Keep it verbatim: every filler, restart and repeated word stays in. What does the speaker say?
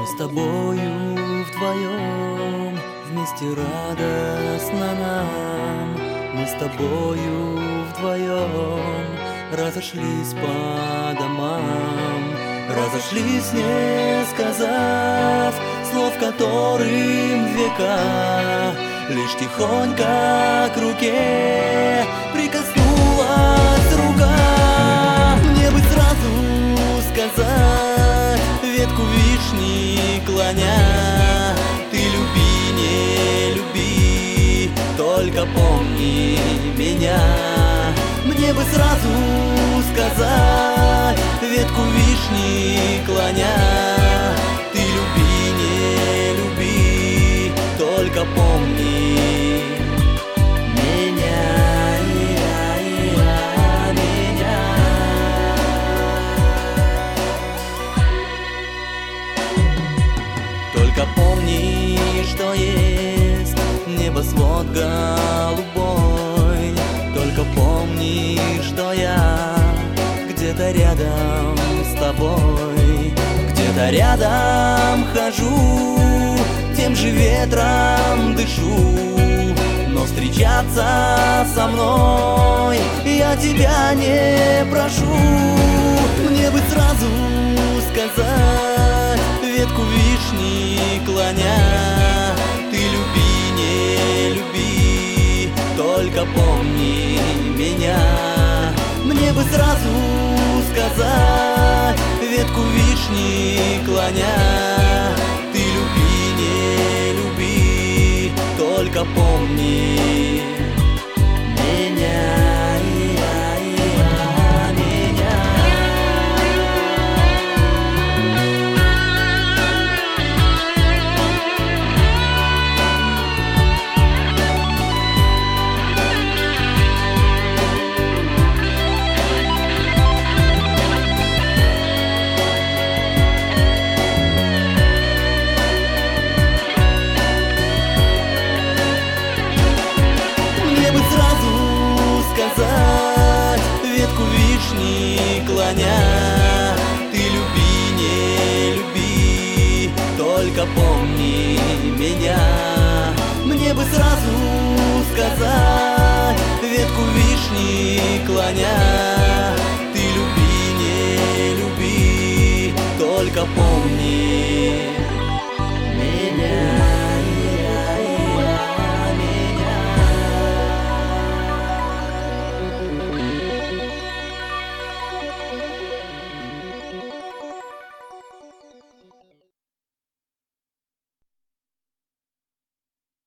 с тобою вдвоем, вместе радостно нам. Мы с тобою вдвоем разошлись по домам. Разошлись, не сказав слов, которым века. Лишь тихонько к руке прикоснулась рука. Мне бы сразу сказать, ветку вишни клоня: ты люби, не люби, только помни меня. Мне бы сразу сказать, ветку вишни клоня: ты люби, не люби, только помни меня, я, я, меня. Только помни, что есть небосвод голубой. Только помни, что я где-то рядом с тобой. Где-то рядом хожу, тем же ветром дышу. Но встречаться со мной я тебя не прошу. Мне бы сразу сказать, ветку вишни клоня: ты люби, не люби, только помни меня. Мне бы сразу сказать, ветку вишни клоня: ты люби, не люби, только помни меня, я, я, меня. Сказать, ветку вишни клоня: ты люби, не люби, только помни меня. Мне бы сразу сказать, ветку вишни клоня: